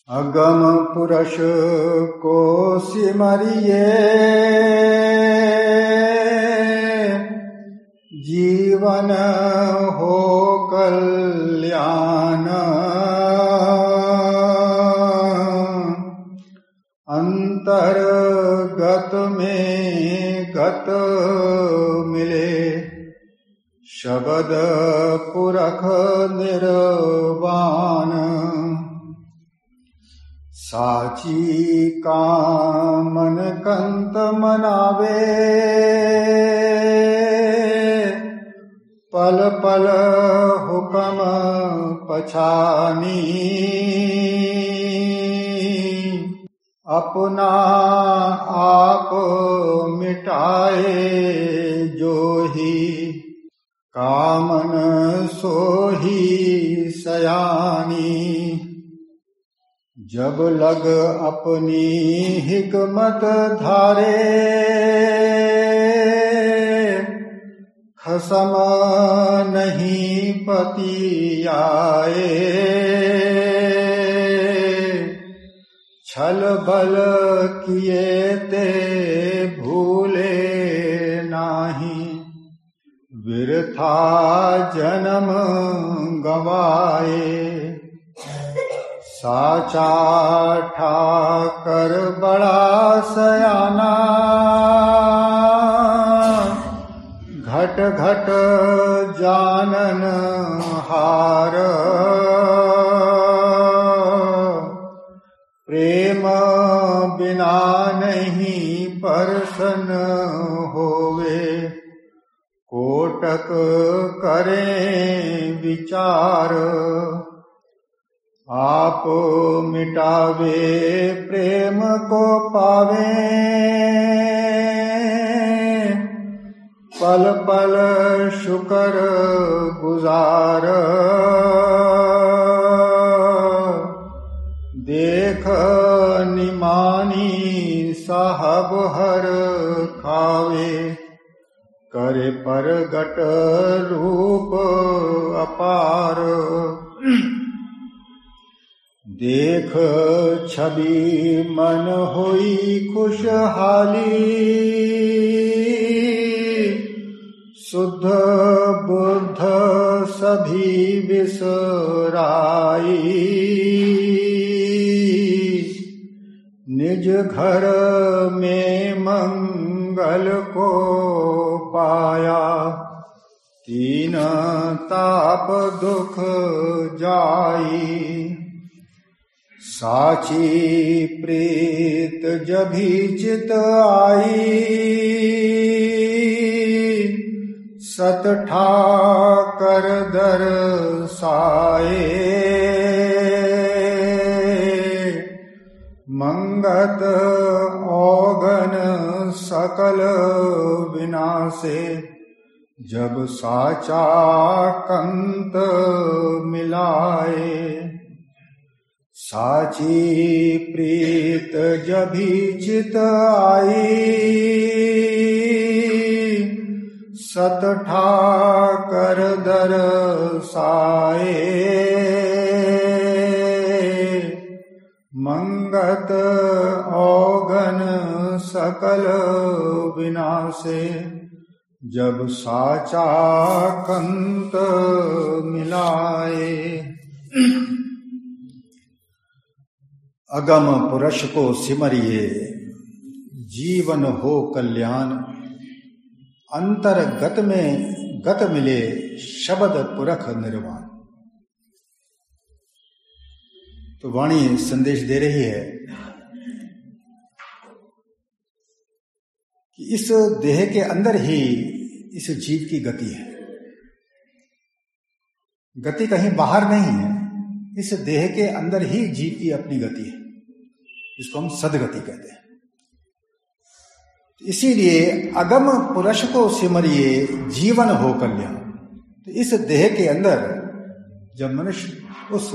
अगम पुरुष को सिमरिए जीवन हो कल्याण। अंतर्गत में गत मिले शब्द पुरख निर्वाण। साची कामन कंत मनावे पल पल हुकम पछानी। अपना आप मिटाए जो ही कामन सोही सयानी। जब लग अपनी हिकमत धारे खसम नहीं पति आए। छल बल किए ते भूले नाही विरथा जन्म गवाए। साचा ठाकर बड़ा सयाना घट घट जानन हार। प्रेम बिना नहीं परसन होवे कोटक करें विचार। आप मिटावे प्रेम को पावे पल पल शुक्र गुजार। देख निमानी साहब हर खावे करे परगट रूप अपार। देख छवि मन हुई खुशहाली शुद्ध बुद्ध सभी बिसराई। निज घर में मंगल को पाया तीन ताप दुख जाई। साची प्रीत जभी चित आई सत ठाकर दरसाए। मंगत औगन सकल विनाशे जब साचा कंत मिलाए। साची प्रीत जभी चित आई सत ठाकर दरसाए। मंगत औगन सकल विनाशे जब साचा कंत मिलाए। अगम पुरुष को सिमरिए जीवन हो कल्याण। अंतर्गत में गत मिले शब्द पुरख निर्वाण। तो वाणी संदेश दे रही है कि इस देह के अंदर ही इस जीव की गति है। गति कहीं बाहर नहीं है, इस देह के अंदर ही जीव की अपनी गति है, जिसको हम सदगति कहते हैं। इसीलिए अगम पुरुष को सिमरिए जीवन हो कल्याण। तो इस देह के अंदर जब मनुष्य उस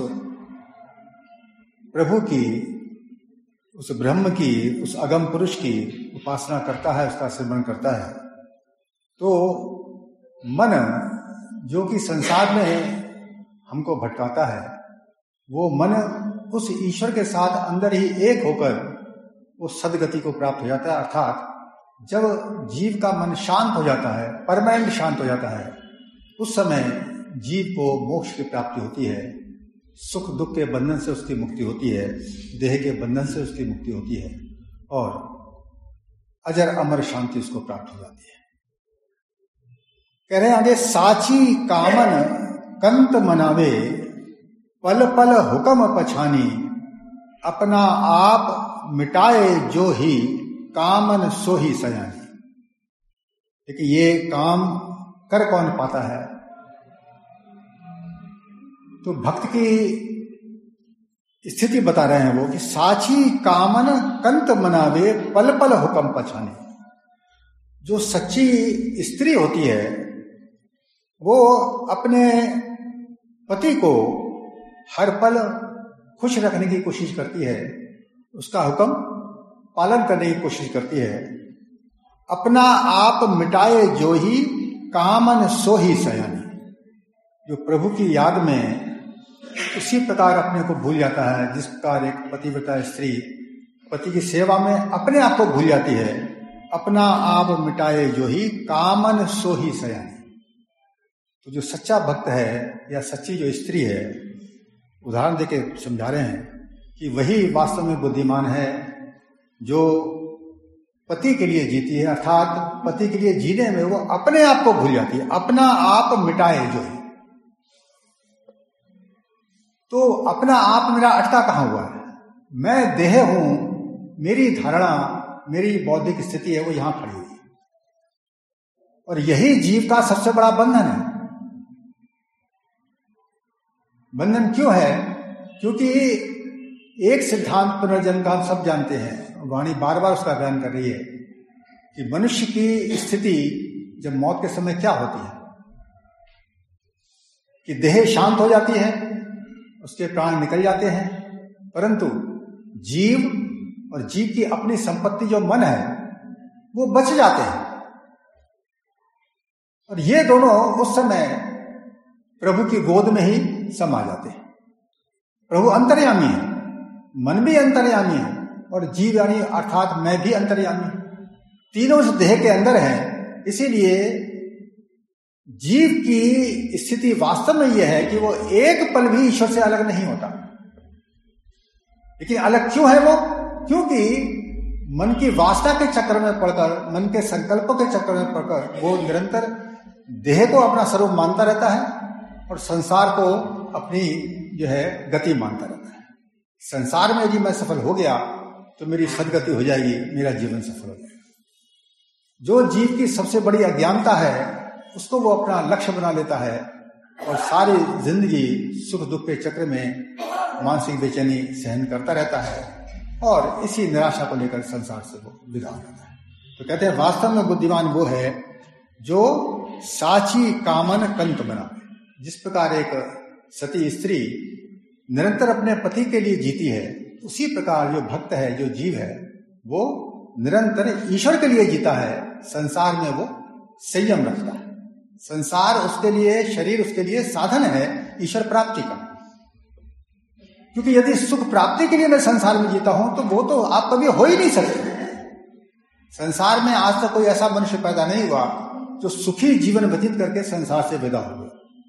प्रभु की, उस ब्रह्म की, उस अगम पुरुष की उपासना करता है, उसका सिमरन करता है, तो मन जो कि संसार में हमको भटकाता है, वो मन उस ईश्वर के साथ अंदर ही एक होकर वो सदगति को प्राप्त हो जाता है। अर्थात जब जीव का मन शांत हो जाता है, परमानेंट शांत हो जाता है, उस समय जीव को मोक्ष की प्राप्ति होती है, सुख दुख के बंधन से उसकी मुक्ति होती है, देह के बंधन से उसकी मुक्ति होती है और अजर अमर शांति उसको प्राप्त हो जाती है। कह रहे हैं आगे, साची कामन कंत मनावे, पल पल हुक्म पछानी, अपना आप मिटाए जो ही, कामन सो ही सयानी। लेकिन ये काम कर कौन पाता है? तो भक्त की स्थिति बता रहे हैं वो कि साची कामन कंत मनावे, पल पल हुक्म पछानी। जो सच्ची स्त्री होती है वो अपने पति को हर पल खुश रखने की कोशिश करती है, उसका हुक्म पालन करने की कोशिश करती है। अपना आप मिटाए जो ही, कामन सो ही सयानी। जो प्रभु की याद में उसी प्रकार अपने को भूल जाता है, जिस प्रकार एक पतिव्रता स्त्री पति की सेवा में अपने आप को भूल जाती है। अपना आप मिटाए जो ही, कामन सो ही सयानी। तो जो सच्चा भक्त है या सच्ची जो स्त्री है, उदाहरण देके समझा रहे हैं कि वही वास्तव में बुद्धिमान है जो पति के लिए जीती है। अर्थात पति के लिए जीने में वो अपने आप को भूल जाती है। अपना आप मिटाए जो है, तो अपना आप मेरा अटका कहां हुआ है? मैं देह हूं, मेरी धारणा, मेरी बौद्धिक स्थिति है वो यहां खड़ी हुई है। और यही जीव का सबसे बड़ा बंधन है। बंधन क्यों है? क्योंकि एक सिद्धांत पुनर्जन्म का हम सब जानते हैं, वाणी बार बार उसका बयान कर रही है कि मनुष्य की स्थिति जब मौत के समय क्या होती है कि देह शांत हो जाती है, उसके प्राण निकल जाते हैं, परंतु जीव और जीव की अपनी संपत्ति जो मन है वो बच जाते हैं। और ये दोनों उस समय प्रभु की गोद में ही समा जाते हैं। प्रभु अंतर्यामी है, मन भी अंतर्यामी है और जीव यानी अर्थात मैं भी अंतर्यामी, तीनों इस देह के अंदर है। इसीलिए जीव की स्थिति वास्तव में यह है कि वो एक पल भी ईश्वर से अलग नहीं होता। लेकिन अलग क्यों है वो? क्योंकि मन की वासना के चक्र में पड़कर, मन के संकल्पों के चक्र में पड़कर वो निरंतर देह को अपना स्वरूप मानता रहता है और संसार को अपनी जो है गति मानता रहता है। संसार में यदि मैं सफल हो गया तो मेरी सदगति हो जाएगी, मेरा जीवन सफल हो जाएगा। जो जीव की सबसे बड़ी अज्ञानता है उसको वो अपना लक्ष्य बना लेता है और सारी जिंदगी सुख दुख के चक्र में मानसिक बेचैनी सहन करता रहता है और इसी निराशा को लेकर संसार से वो विदा हो जाता है। तो कहते हैं वास्तव में बुद्धिमान वो है जो साची कामन कंत बनावे। जिस प्रकार एक सती स्त्री निरंतर अपने पति के लिए जीती है, उसी प्रकार जो भक्त है, जो जीव है, वो निरंतर ईश्वर के लिए जीता है। संसार में वो संयम रखता है। संसार उसके लिए, शरीर उसके लिए साधन है ईश्वर प्राप्ति का। क्योंकि यदि सुख प्राप्ति के लिए मैं संसार में जीता हूं तो वो तो आप कभी हो ही नहीं सकते। संसार में आज तक कोई ऐसा मनुष्य पैदा नहीं हुआ जो सुखी जीवन व्यतीत करके संसार से विदा हो गया।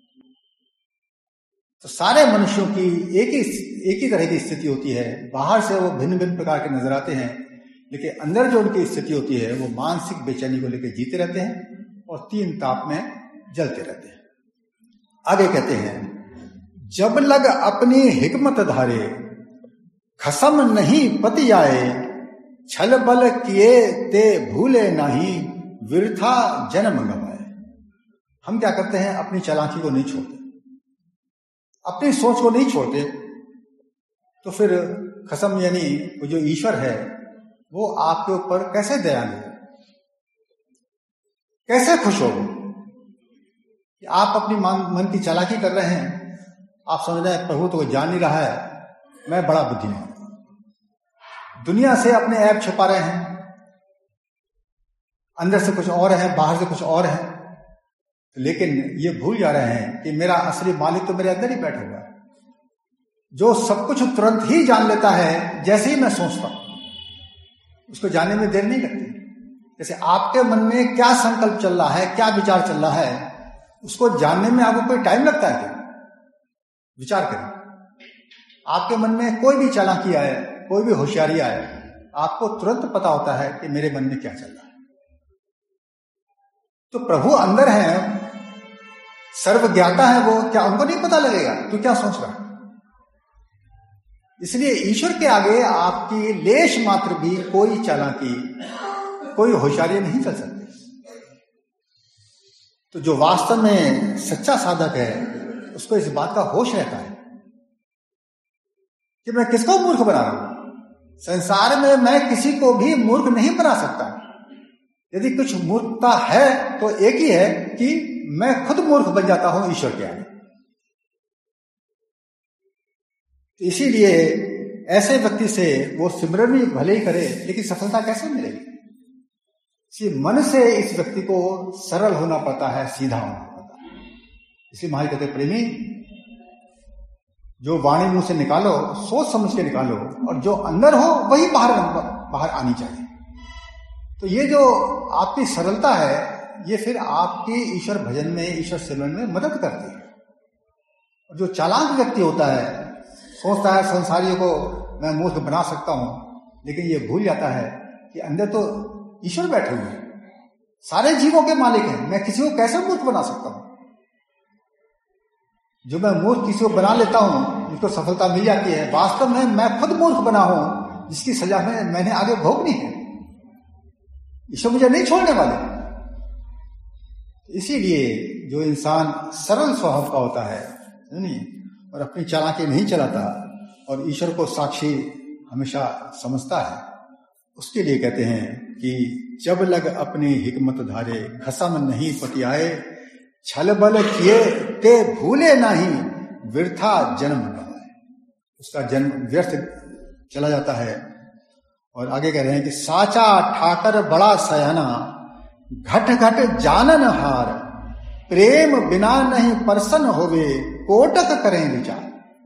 तो सारे मनुष्यों की एक ही तरह की स्थिति होती है। बाहर से वो भिन्न भिन्न प्रकार के नजर आते हैं, लेकिन अंदर जो उनकी स्थिति होती है वो मानसिक बेचैनी को लेकर जीते रहते हैं और तीन ताप में जलते रहते हैं। आगे कहते हैं, जब लग अपनी हिकमत धारे, खसम नहीं पति आए, छल बल किए ते भूले नहीं, वृथा जन्म गवाए। हम क्या करते हैं? अपनी चालाकी को नहीं छोड़ते, अपनी सोच को नहीं छोड़ते, तो फिर खसम यानी वो जो ईश्वर है वो आपके ऊपर कैसे दयालु हो, कैसे खुश हो कि आप अपनी मन की चालाकी कर रहे हैं। आप समझ रहे हैं प्रभु तो जान नहीं रहा है, मैं बड़ा बुद्धिमान, दुनिया से अपने ऐब छुपा रहे हैं, अंदर से कुछ और है, बाहर से कुछ और है, लेकिन ये भूल जा रहे हैं कि मेरा असली मालिक तो मेरे अंदर ही बैठा हुआ है। जो सब कुछ तुरंत ही जान लेता है जैसे ही मैं सोचता हूं, उसको जानने में देर नहीं लगती। जैसे आपके मन में क्या संकल्प चल रहा है, क्या विचार चल रहा है, उसको जानने में आपको कोई टाइम लगता है क्या? विचार करें। आपके मन में कोई भी चालाकी आए, कोई भी होशियारी आए, आपको तुरंत पता होता है कि मेरे मन में क्या चल रहा है। तो प्रभु अंदर है, सर्वज्ञाता है वो, क्या उनको नहीं पता लगेगा तू क्या सोच रहा है? इसलिए ईश्वर के आगे आपकी लेश मात्र भी कोई चालाकी, कोई होशियारी नहीं चल सकती। तो जो वास्तव में सच्चा साधक है उसको इस बात का होश रहता है कि मैं किसको मूर्ख बना रहा हूं। संसार में मैं किसी को भी मूर्ख नहीं बना सकता। यदि कुछ मूर्खता है तो एक ही है कि मैं खुद मूर्ख बन जाता हूं ईश्वर के आगे। इसीलिए ऐसे व्यक्ति से वो सिमरन भी भले ही करे, लेकिन सफलता कैसे मिलेगी? इसी मन से इस व्यक्ति को सरल होना पड़ता है, सीधा होना पड़ता है। इसलिए महाराज कहते प्रेमी, जो वाणी मुंह से निकालो सोच समझ के निकालो, और जो अंदर हो वही बाहर आनी चाहिए। तो ये जो आपकी सरलता है, ये फिर आपकी ईश्वर भजन में, ईश्वर सिमरन में मदद करती है। और जो चालाक व्यक्ति होता है, सोचता है संसारियों को मैं मूर्ख बना सकता हूं, लेकिन ये भूल जाता है कि अंदर तो ईश्वर बैठे हुए हैं, सारे जीवों के मालिक हैं। मैं किसी को कैसे मूर्ख बना सकता हूं? जो मैं मूर्ख किसी को बना लेता हूं, जिसको सफलता मिल जाती है, वास्तव में मैं खुद मूर्ख बना हूं, जिसकी सजा में मैंने आगे भोगनी है। ईश्वर मुझे नहीं छोड़ने वाले। इसीलिए जो इंसान सरल स्वभाव का होता है और अपनी चालाकी नहीं चलाता और ईश्वर को साक्षी हमेशा समझता है, उसके लिए कहते हैं कि जब लग अपनी हिकमत धारे, खसम नहीं पतियाए, छल बल किए ते भूले नहीं, वृथा जन्म गवाए। उसका जन्म व्यर्थ चला जाता है। और आगे कह रहे हैं कि साचा ठाकर बड़ा सयाना, घट घट जानन हार, प्रेम बिना नहीं परसन होवे, कोटक करें विचार।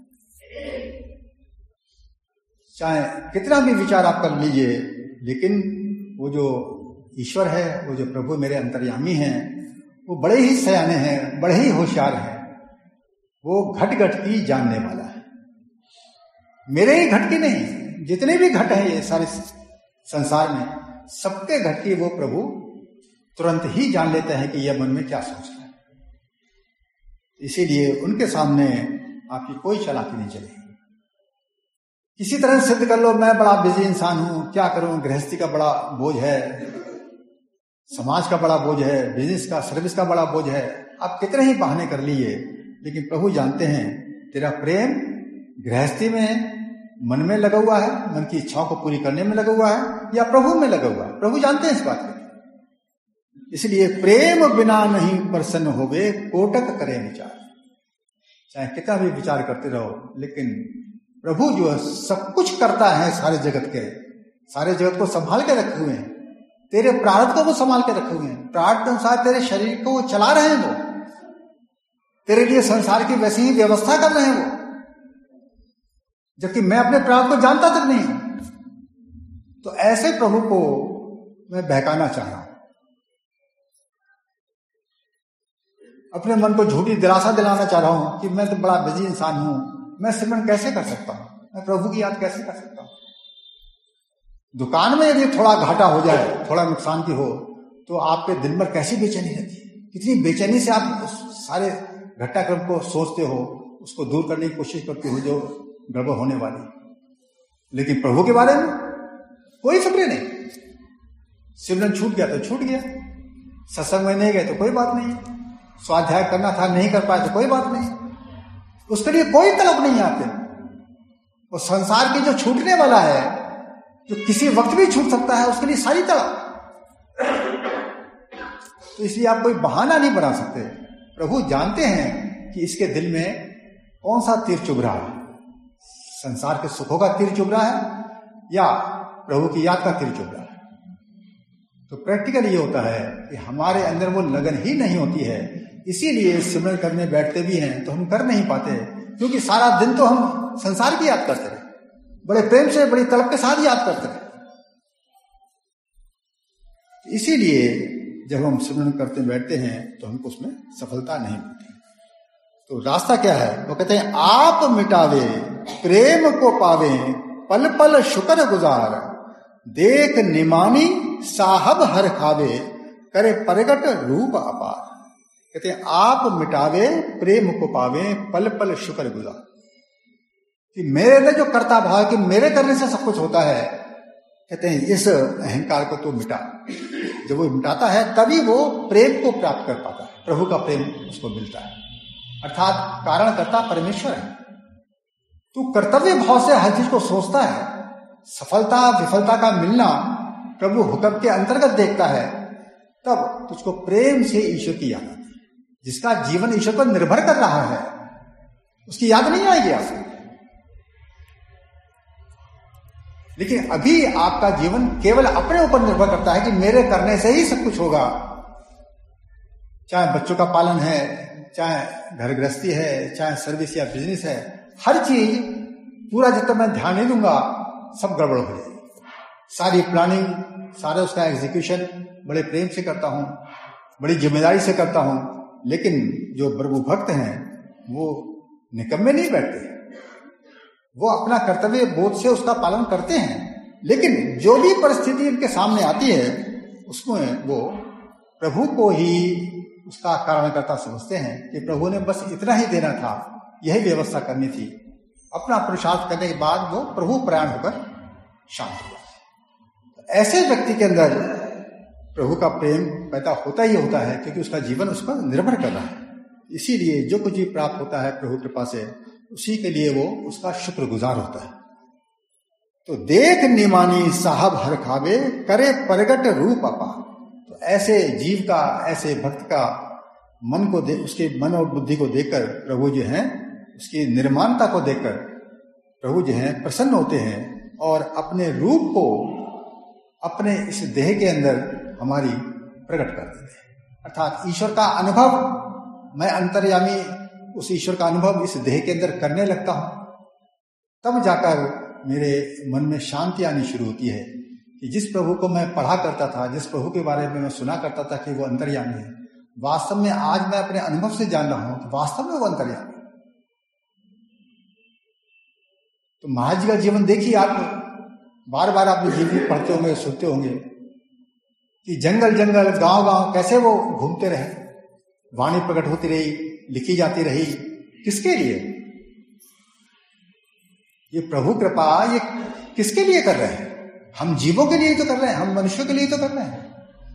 चाहे कितना भी विचार आप कर लीजिए, लेकिन वो जो ईश्वर है, वो जो प्रभु मेरे अंतर्यामी हैं, वो बड़े ही सयाने हैं, बड़े ही होशियार हैं। वो घट घट की जानने वाला है। मेरे ही घट की नहीं, जितने भी घट हैं ये सारे संसार में, सबके घट की वो प्रभु तुरंत ही जान लेते हैं कि यह मन में क्या सोच रहा है। इसीलिए उनके सामने आपकी कोई चालाकी नहीं चलेगी। किसी तरह सिद्ध कर लो मैं बड़ा बिजी इंसान हूं, क्या करूं, गृहस्थी का बड़ा बोझ है, समाज का बड़ा बोझ है, बिजनेस का, सर्विस का बड़ा बोझ है। आप कितने ही बहाने कर लिए, लेकिन प्रभु जानते हैं तेरा प्रेम गृहस्थी में, मन में लगा हुआ है, मन की इच्छाओं को पूरी करने में लगा हुआ है, या प्रभु में लगा हुआ है। प्रभु जानते हैं इस बात को। इसलिए प्रेम बिना नहीं प्रसन्न होवे, कोटक करे विचार। चाहे कितना भी विचार करते रहो, लेकिन प्रभु जो है सब कुछ करता है, सारे जगत के, सारे जगत को संभाल के रखे हुए हैं। तेरे प्रारब्ध को वो संभाल के रखे हुए हैं, प्रारब्ध अनुसार तेरे शरीर को वो चला रहे हैं, वो तेरे लिए संसार की वैसी ही व्यवस्था कर रहे हैं वो, जबकि मैं अपने प्रारब्ध को जानता तक नहीं। तो ऐसे प्रभु को मैं बहकाना चाह रहा हूं, अपने मन को झूठी दिलासा दिलाना चाह रहा हूं कि मैं तो बड़ा बिजी इंसान हूं, मैं सिमरन कैसे कर सकता हूं, मैं प्रभु की याद कैसे कर सकता हूं। दुकान में यदि थोड़ा घाटा हो जाए, थोड़ा नुकसान की हो, तो आपके दिन भर कैसी बेचैनी रहती है, कितनी बेचैनी से आप सारे घटनाक्रम को सोचते हो, उसको दूर करने की कोशिश करते हो जो गड़बड़ होने वाली। लेकिन प्रभु के बारे में कोई फिक्र नहीं। सिमरन छूट गया तो छूट गया, सत्संग में नहीं गए तो कोई बात नहीं, स्वाध्याय करना था नहीं कर पाए तो कोई बात नहीं, उसके लिए कोई तलब नहीं आते। वो संसार के जो छूटने वाला है, जो किसी वक्त भी छूट सकता है, उसके लिए सारी तलब। तो इसलिए आप कोई बहाना नहीं बना सकते। प्रभु जानते हैं कि इसके दिल में कौन सा तीर चुभ रहा है, संसार के सुखों का तीर चुभ रहा है या प्रभु की याद का तीर चुभ रहा है। तो प्रैक्टिकल ये होता है कि हमारे अंदर वो लगन ही नहीं होती है, इसीलिए सिमरन करने बैठते भी हैं तो हम कर नहीं पाते, क्योंकि सारा दिन तो हम संसार की याद करते रहे, बड़े प्रेम से, बड़ी तलब के साथ याद करते रहे। इसीलिए जब हम सिमरन करते बैठते हैं तो हमको उसमें सफलता नहीं मिलती। तो रास्ता क्या है? वो कहते हैं आप मिटावे प्रेम को पावे, पल पल शुक्र गुजार, देख निमानी साहब हर खावे, करे प्रगट रूप अपार। कहते हैं आप मिटावे प्रेम को पावे, पल पल शुक्र गुजार। कि मेरे अंदर जो कर्ता भाव कि मेरे करने से सब कुछ होता है, कहते हैं इस अहंकार को तो मिटा। जब वो मिटाता है तभी वो प्रेम को प्राप्त कर पाता है, प्रभु का प्रेम उसको मिलता है। अर्थात कारणकर्ता परमेश्वर है। तू कर्तव्य भाव से हर चीज को सोचता है, सफलता विफलता का मिलना प्रभु हुक्म के अंतर्गत देखता है, तब तुझको प्रेम से ईश्वर की याद आती है। जिसका जीवन ईश्वर पर निर्भर कर रहा है उसकी याद नहीं आएगी आपको। लेकिन अभी आपका जीवन केवल अपने ऊपर निर्भर करता है कि मेरे करने से ही सब कुछ होगा। चाहे बच्चों का पालन है, चाहे घर गृहस्थी है, चाहे सर्विस या बिजनेस है, हर चीज पूरा जब तक मैं ध्यान नहीं दूंगा सब गड़बड़ हो जाएगी। सारी प्लानिंग, सारे उसका एग्जीक्यूशन बड़े प्रेम से करता हूं, बड़ी जिम्मेदारी से करता हूं, लेकिन जो प्रभु भक्त हैं वो निकम्मे नहीं बैठते। वो अपना कर्तव्य बोध से उसका पालन करते हैं, लेकिन जो भी परिस्थिति इनके सामने आती है उसमें वो प्रभु को ही उसका कारणकर्ता समझते हैं कि प्रभु ने बस इतना ही देना था, यही व्यवस्था करनी थी। अपना पुरुषार्थ करने के बाद वो प्रभु प्रयाण होकर शांत हुआ। ऐसे व्यक्ति के अंदर प्रभु का प्रेम पैदा होता ही होता है, क्योंकि उसका जीवन उस पर निर्भर कर रहा है। इसीलिए जो कुछ भी प्राप्त होता है प्रभु कृपा से, उसी के लिए वो उसका शुक्रगुजार होता है। तो देख निमानी साहब हर खावे, करे प्रगट रूप अपार। तो ऐसे जीव का, ऐसे भक्त का मन को उसके मन और बुद्धि को देखकर प्रभु जो है, उसकी निर्माणता को देखकर प्रभु जो है प्रसन्न होते हैं और अपने रूप को अपने इस देह के अंदर हमारी प्रकट कर देते हैं। अर्थात ईश्वर का अनुभव, मैं अंतर्यामी उस ईश्वर का अनुभव इस देह के अंदर करने लगता हूं, तब जाकर मेरे मन में शांति आनी शुरू होती है कि जिस प्रभु को मैं पढ़ा करता था, जिस प्रभु के बारे में मैं सुना करता था कि वो अंतर्यामी है, वास्तव में आज मैं अपने अनुभव से जान रहा हूं कि वास्तव में वो अंतर्यामी है। तो महाराज जी का जीवन देखिए आप, बार बार आप जीवन पढ़ते होंगे, सुनते होंगे कि जंगल जंगल, गांव गांव कैसे वो घूमते रहे, वाणी प्रकट होती रही, लिखी जाती रही। किसके लिए? ये प्रभु कृपा ये किसके लिए कर रहे हैं? हम जीवों के लिए तो कर रहे हैं, हम मनुष्यों के लिए तो कर रहे हैं।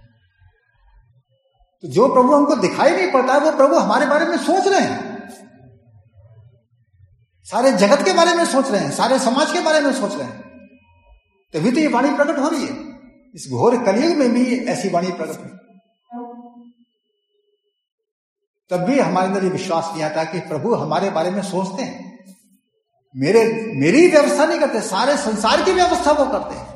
तो जो प्रभु हमको दिखाई नहीं पड़ता है वो प्रभु हमारे बारे में सोच रहे हैं, सारे जगत के बारे में सोच रहे हैं, सारे समाज के बारे में सोच रहे हैं। तभी तो ये वाणी प्रकट हो रही है। इस घोर कलयुग में भी ऐसी वाणी प्रकट हुई, तब भी हमारे अंदर ये विश्वास नहीं आता कि प्रभु हमारे बारे में सोचते हैं। मेरी व्यवस्था नहीं करते, सारे संसार की व्यवस्था वो करते हैं।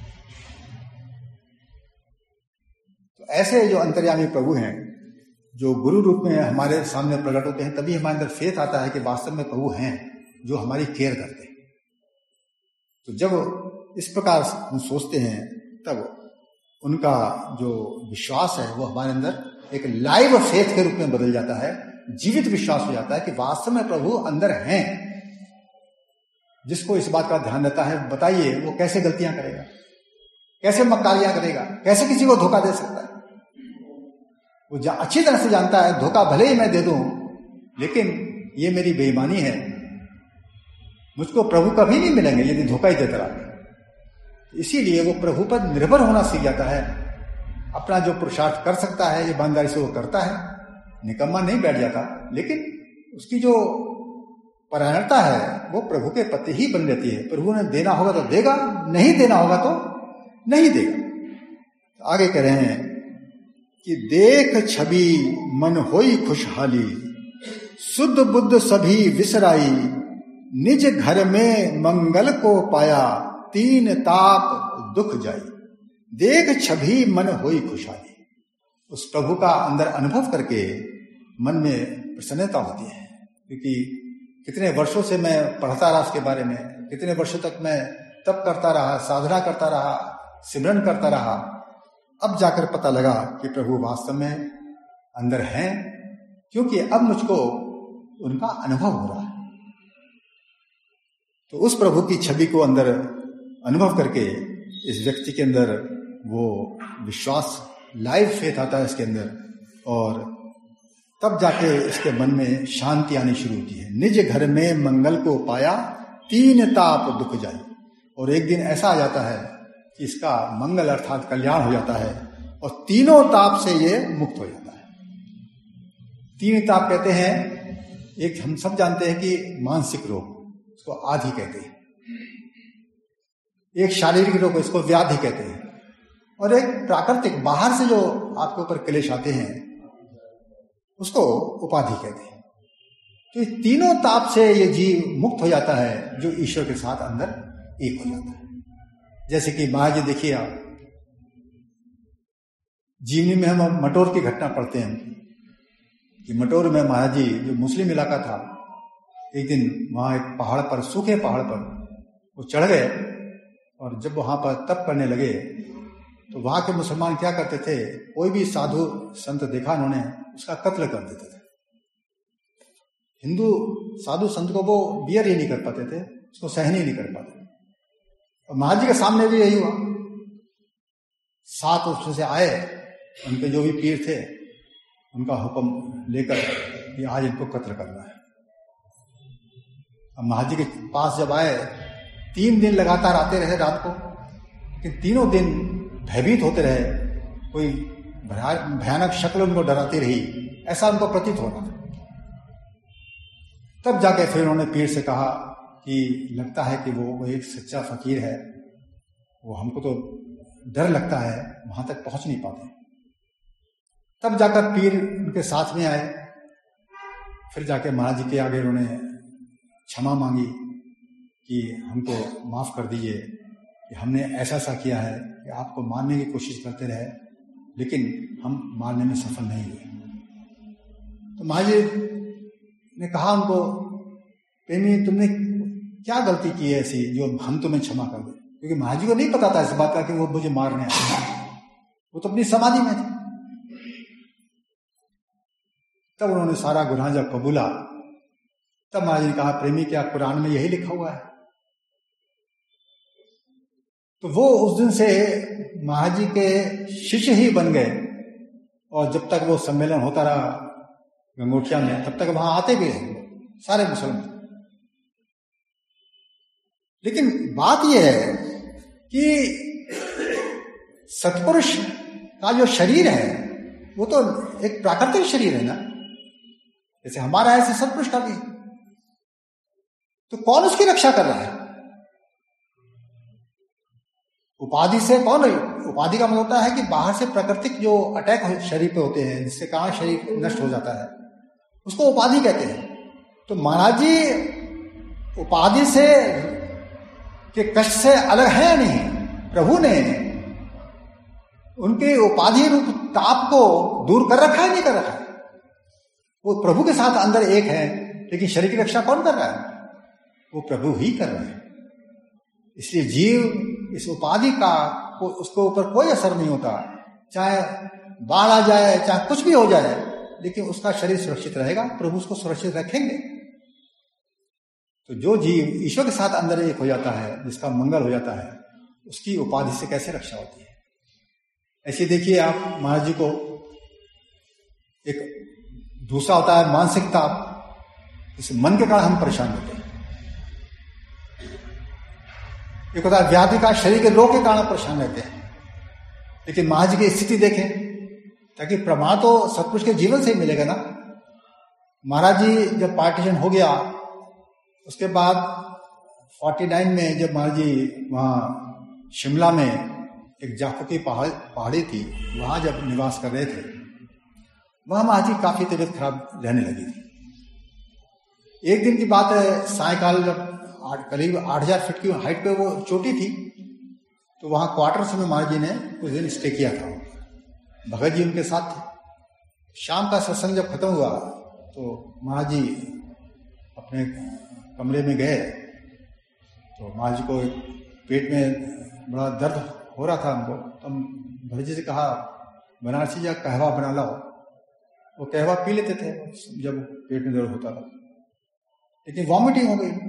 तो ऐसे जो अंतर्यामी प्रभु हैं, जो गुरु रूप में हमारे सामने प्रकट होते हैं, तभी हमारे अंदर फेथ आता है कि वास्तव में प्रभु हैं जो हमारी केयर करते हैं। तो जब इस प्रकार हम सोचते हैं, तब उनका जो विश्वास है वो हमारे अंदर एक लाइव फेथ के रूप में बदल जाता है, जीवित विश्वास हो जाता है कि वास्तव में प्रभु अंदर हैं। जिसको इस बात का ध्यान रहता है, बताइए वो कैसे गलतियां करेगा, कैसे मक्कारियां करेगा, कैसे किसी को धोखा दे सकता है। वो अच्छी तरह से जानता है धोखा भले ही मैं दे दूं, लेकिन ये मेरी बेईमानी है, मुझको प्रभु कभी नहीं मिलेंगे यदि धोखा ही देता रहा। इसीलिए वो प्रभु पर निर्भर होना सीख जाता है। अपना जो पुरुषार्थ कर सकता है ईमानदारी से वो करता है, निकम्मा नहीं बैठ जाता, लेकिन उसकी जो परायणता है वो प्रभु के प्रति ही बन रहती है। प्रभु ने देना होगा तो देगा, नहीं देना होगा तो नहीं देगा। तो आगे कह रहे हैं कि देख छवि मन होई खुशहाली, शुद्ध बुद्ध सभी विसराई, निज घर में मंगल को पाया, तीन ताप दुख जाई। देख छवि मन होई खुशहाली, उस प्रभु का अंदर अनुभव करके मन में प्रसन्नता होती है। क्योंकि कितने वर्षों से मैं पढ़ता रहा उसके बारे में, कितने वर्षों तक मैं तप करता रहा, साधना करता रहा, सिमरन करता रहा। अब जाकर पता लगा कि प्रभु वास्तव में अंदर हैं, क्योंकि अब मुझको उनका अनुभव हो रहा है। तो उस प्रभु की छवि को अंदर अनुभव करके इस व्यक्ति के अंदर वो विश्वास, लाइव फेथ आता है इसके अंदर, और तब जाके इसके मन में शांति आनी शुरू होती है। निज घर में मंगल को पाया, तीन ताप दुख जाई। और एक दिन ऐसा आ जाता है कि इसका मंगल अर्थात कल्याण हो जाता है और तीनों ताप से ये मुक्त हो जाता है। तीन ताप कहते हैं, एक हम सब जानते हैं कि मानसिक रोग, इसको आधि कहते हैं, एक शारीरिक रोग, इसको व्याधि कहते हैं, और एक प्राकृतिक बाहर से जो आपके ऊपर क्लेश आते हैं उसको उपाधि कहते हैं। तो ये तीनों ताप से ये जीव मुक्त हो जाता है जो ईश्वर के साथ अंदर एक हो जाता है। जैसे कि महाराज जी देखिए, आप जीवनी में हम मटोर की घटना पढ़ते हैं कि मटोर में महाराज जी, जो मुस्लिम इलाका था, एक दिन वहां एक पहाड़ पर, सूखे पहाड़ पर वो चढ़ गए, और जब वहां पर तप करने लगे तो वहां के मुसलमान क्या करते थे, कोई भी साधु संत देखा उन्होंने, उसका कत्ल कर देते थे। हिंदू साधु संत को वो बियर ही नहीं कर पाते थे, उसको सहन ही नहीं कर पाते। और महाराज जी के सामने भी यही हुआ। 7 उसमें से आए, उनके जो भी पीर थे, उनका हुक्म लेकर कि आज इनको कत्ल करना है। अब महाराज जी के पास जब आए, 3 दिन लगातार आते रहे रात को, लेकिन तीनों दिन भयभीत होते रहे, कोई भयानक शक्ल उनको डराती रही, ऐसा उनको प्रतीत हो रहा था। तब जाके फिर उन्होंने पीर से कहा कि लगता है कि वो एक सच्चा फकीर है, वो हमको तो डर लगता है, वहां तक पहुंच नहीं पाते। तब जाकर पीर उनके साथ में आए, फिर जाके महाराज जी के आगे उन्होंने क्षमा मांगी कि हमको माफ कर दीजिए कि हमने ऐसा किया है कि आपको मारने की कोशिश करते रहे, लेकिन हम मारने में सफल नहीं हुए। तो महाराज जी ने कहा उनको, प्रेमी तुमने क्या गलती की है ऐसी जो हम तुम्हें क्षमा कर दें? क्योंकि महाराज जी को नहीं पता था इस बात का कि वो मुझे मारने आए, वो तो अपनी समाधि में थे। तब उन्होंने सारा गुनाह जब कबूला, तब महाराज जी ने कहा, प्रेमी क्या कुरान में यही लिखा हुआ है? तो वो उस दिन से महाराज जी के शिष्य ही बन गए, और जब तक वो सम्मेलन होता रहा गंगोटिया में, तब तक वहां आते भी रहे सारे मुसलमान। लेकिन बात यह है कि सत्पुरुष का जो शरीर है वो तो एक प्राकृतिक शरीर है ना, जैसे हमारा है, ऐसे सत्पुरुष का भी। तो कौन उसकी रक्षा कर रहा है? उपाधि से कौन है? उपाधि का मतलब होता है कि बाहर से प्राकृतिक जो अटैक शरीर पे होते हैं, जिससे कारण शरीर नष्ट हो जाता है, उसको उपाधि कहते हैं। तो महाराज जी उपाधि से के कष्ट से अलग है या नहीं? प्रभु ने उनके उपाधि रूप ताप को दूर कर रखा है, नहीं कर रखा है? वो प्रभु के साथ अंदर एक है, लेकिन शरीर की रक्षा कौन कर रहा है? वो प्रभु ही कर रहे हैं। इसलिए जीव इस उपाधि का उसके ऊपर कोई असर नहीं होता, चाहे बाढ़ आ जाए, चाहे कुछ भी हो जाए, लेकिन उसका शरीर सुरक्षित रहेगा, प्रभु उसको सुरक्षित रखेंगे। तो जो जीव ईश्वर के साथ अंदर एक हो जाता है, जिसका मंगल हो जाता है, उसकी उपाधि से कैसे रक्षा होती है? ऐसे देखिए आप महाराज जी को, एक दूसरा होता है मानसिक ताप, इस मन के कारण हम परेशान होते हैं। एक होता है व्याधि का, शरीर के रोग के कारण परेशान रहते हैं। लेकिन महाराज जी की स्थिति देखें, ताकि प्रमाण तो सत्पुरुष के जीवन से ही मिलेगा ना। महाराज जी जब पार्टीशन हो गया, उसके बाद 49 में जब महाराज जी वहां शिमला में एक जाखू की पहाड़ी थी, वहां जब निवास कर रहे थे, वहां महाराज जी काफी तबीयत खराब रहने लगी थी। एक दिन की बात है, सायकाल जब करीब 8000 फीट की हाइट पे वो चोटी थी, तो वहां क्वार्टर्स में महाराज जी ने कुछ दिन स्टे किया था। भगत जी उनके साथ थे। शाम का सत्संग जब खत्म हुआ तो महाराज जी अपने कमरे में गए तो माँ जी को पेट में बड़ा दर्द हो रहा था उनको। तो भरत जी से कहा बनारसी या कहवा बना लाओ। वो कहवा पी लेते थे जब पेट में दर्द होता था, लेकिन वॉमिटिंग हो गई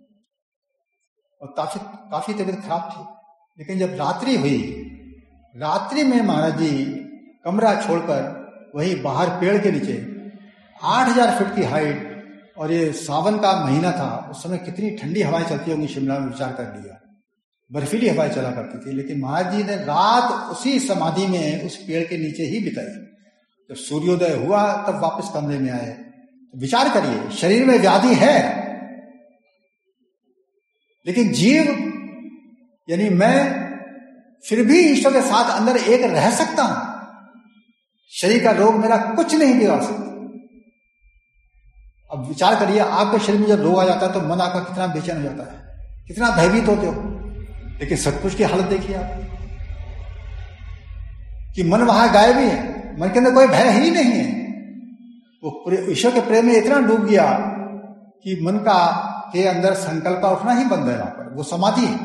और काफी तबीयत खराब थी। लेकिन जब रात्रि हुई, रात्रि में महाराज जी कमरा छोड़कर वही बाहर पेड़ के नीचे 8000 फीट की हाइट, और ये सावन का महीना था, उस समय कितनी ठंडी हवाएं चलती होंगी शिमला में, विचार कर लिया, बर्फीली हवाएं चला करती थी। लेकिन महाराज जी ने रात उसी समाधि में उस पेड़ के नीचे ही बिताई। जब सूर्योदय हुआ तब वापस कमरे में आए। तो विचार करिए, शरीर में व्याधि है, लेकिन जीव यानी मैं फिर भी ईश्वर के साथ अंदर एक रह सकता हूं। शरीर का रोग मेरा कुछ नहीं बिगाड़ सकता। अब विचार करिए, आपके शरीर में जब रोग आ जाता है तो मन आपका कितना बेचैन हो जाता है, कितना भयभीत होते हो। लेकिन सतपुरुष की हालत देखिए आप, कि मन वहां गायब ही है, मन के अंदर कोई भय ही नहीं है। वो ईश्वर के प्रेम में इतना डूब गया कि मन का के अंदर संकल्प उठना ही बंद है। वहां पर वो समाधि है।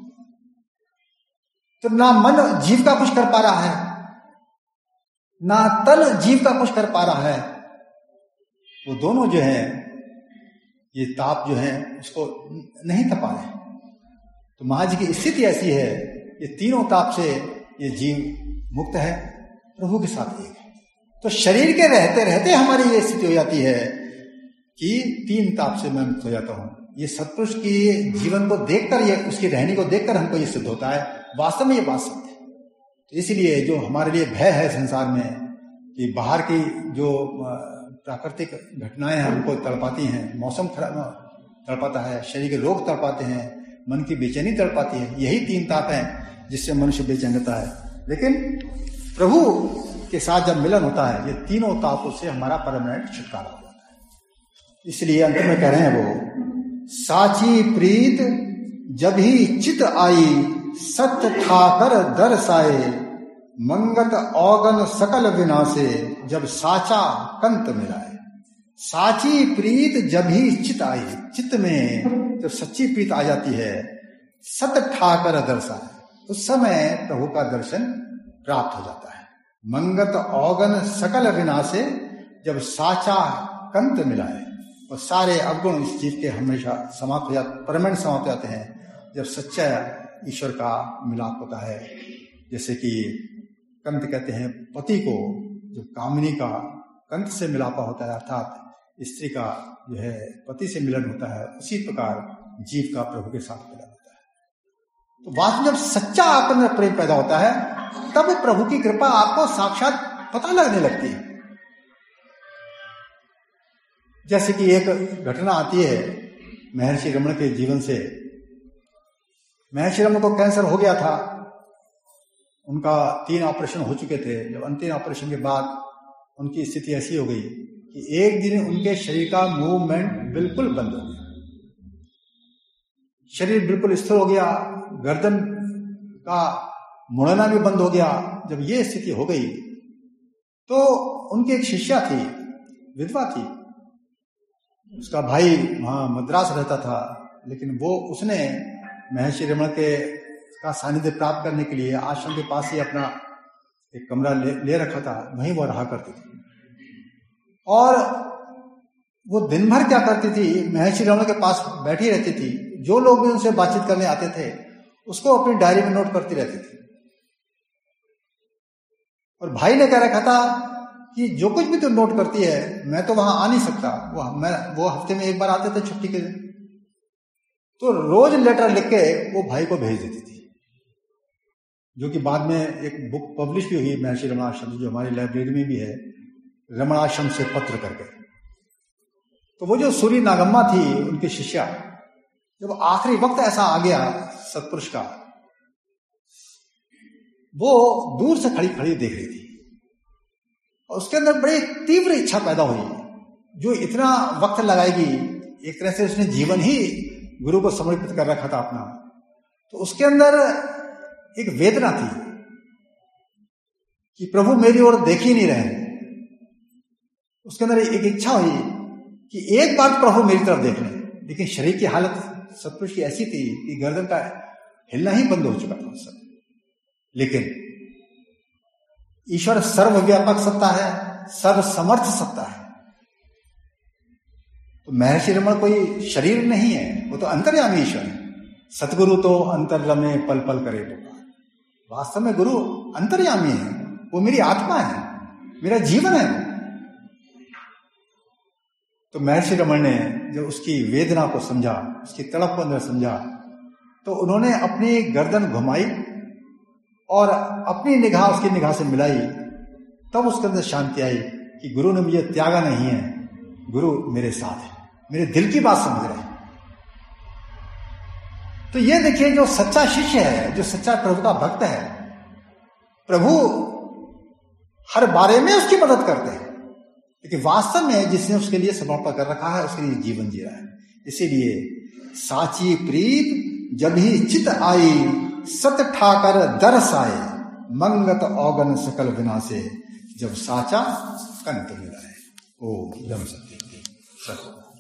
तो ना मन जीव का कुछ कर पा रहा है, ना तन जीव का कुछ कर पा रहा है। वो दोनों जो है, ये ताप जो है उसको नहीं तपा रहे। तो महाराज जी की स्थिति ऐसी है, ये तीनों ताप से ये जीव मुक्त है, प्रभु के साथ एक है। तो शरीर के रहते रहते हमारी ये स्थिति हो जाती है कि 3 ताप से मैं मुक्त हो जाता हूं। ये सत्पुरुष की जीवन को देखकर, ये उसकी रहनी को देखकर हमको ये सिद्ध होता है। वास्तव में ये बात सत्य है। तो इसलिए जो हमारे लिए भय है संसार में, कि बाहर की जो प्राकृतिक घटनाएं हैं हमको तड़पाती हैं, मौसम खराब तड़पाता है, शरीर के रोग तड़पाते हैं, मन की बेचैनी तड़पाती है, यही 3 ताप हैं जिससे मनुष्य बेचैन रहता है। लेकिन प्रभु के साथ जब मिलन होता है, ये तीनों तापों से हमारा परमानेंट छुटकारा हो जाता है। इसलिए अंत में कह रहे हैं वो, साची प्रीत जब ही चित आई, सत्य ठाकर दर्शाए, मंगत औगन सकल विनाशे, जब साचा कंत मिलाए। साची प्रीत जब ही चित आई, चित्त में जब सच्ची प्रीत आ जाती है, सत्य ठाकर दर्शाए, उस समय प्रभु का दर्शन प्राप्त हो जाता है। मंगत औगन सकल विनाशे, जब साचा कंत मिलाए, और सारे अवगुण इस जीव के हमेशा समाप्त हो जाते, परमानेंट समाप्त हो जाते हैं जब सच्चा ईश्वर का मिलाप होता है। जैसे कि कंत कहते हैं पति को, जो कामिनी का कंत से मिलापा होता है, अर्थात स्त्री का जो है पति से मिलन होता है, उसी प्रकार जीव का प्रभु के साथ मिलन होता है। तो वास्तव में जब सच्चा आपके अंदर प्रेम पैदा होता है, तब प्रभु की कृपा आपको साक्षात पता लगने लगती है। जैसे कि एक घटना आती है महर्षि रमण के जीवन से। महर्षि रमण को कैंसर हो गया था, उनका 3 ऑपरेशन हो चुके थे। जब अंतिम ऑपरेशन के बाद उनकी स्थिति ऐसी हो गई कि एक दिन उनके शरीर का मूवमेंट बिल्कुल बंद हो गया, शरीर बिल्कुल स्थिर हो गया, गर्दन का मुड़ना भी बंद हो गया। जब ये स्थिति हो गई तो उनकी एक शिष्या थी, विधवा थी, उसका भाई वहां मद्रास रहता था, लेकिन वो उसने महर्षि रमण के का सानिध्य प्राप्त करने के लिए आश्रम के पास ही अपना एक कमरा ले रखा था, वहीं वो रहा करती थी। और वो दिन भर क्या करती थी, महर्षि रमण के पास बैठी रहती थी। जो लोग भी उनसे बातचीत करने आते थे उसको अपनी डायरी में नोट करती रहती थी। और भाई ने कह रखा था कि जो कुछ भी तू नोट करती है, मैं तो वहां आ नहीं सकता। वो हफ्ते में एक बार आते थे छुट्टी के दिन, तो रोज लेटर लिख के वो भाई को भेज देती थी, जो कि बाद में एक बुक पब्लिश भी हुई महर्षि रमणाश्रम, जो हमारी लाइब्रेरी में भी है, रमणाश्रम से पत्र करके। तो वो जो सूरी नागम्मा थी उनकी शिष्या, जब आखिरी वक्त ऐसा आ गया सत्पुरुष का, वो दूर से खड़ी खड़ी देख रही थी और उसके अंदर बड़ी तीव्र इच्छा पैदा हुई, जो इतना वक्त लगाएगी। एक तरह से उसने जीवन ही गुरु को समर्पित कर रखा था अपना। तो उसके अंदर एक वेदना थी कि प्रभु मेरी ओर देख ही नहीं रहे। उसके अंदर एक इच्छा हुई कि एक बार प्रभु मेरी तरफ देख लें। लेकिन शरीर की हालत सतपुरुष की ऐसी थी कि गर्दन का हिलना ही बंद हो चुका था उस समय। लेकिन ईश्वर सर्वव्यापक सत्ता है, सर्वसमर्थ सत्ता है। तो महर्षि रमण कोई शरीर नहीं है, वो तो अंतर्यामी ईश्वर है। सतगुरु तो अंतर्रमे पल पल करे पुकार। वास्तव में गुरु अंतर्यामी है, वो मेरी आत्मा है, मेरा जीवन है। तो महर्षि रमण ने जब उसकी वेदना को समझा, उसकी तड़प को अंदर समझा, तो उन्होंने अपनी गर्दन घुमाई और अपनी निगाह उसकी निगाह से मिलाई। तब उसके अंदर शांति आई कि गुरु ने मुझे त्यागा नहीं है, गुरु मेरे साथ है, मेरे दिल की बात समझ रहे हैं। तो ये देखिए, जो सच्चा शिष्य है, जो सच्चा प्रभु का भक्त है, प्रभु हर बारे में उसकी मदद करते हैं। लेकिन वास्तव में जिसने उसके लिए समर्पण कर रखा है, उसके लिए जीवन जी रहा है। इसीलिए साची प्रीत जब ही चित आई, सत ठाकर दरस आए, मंगत औगन सकल विनाशे, जब साचा कंठ मिलाए। ओ ब्रह्म सत्य सत्य।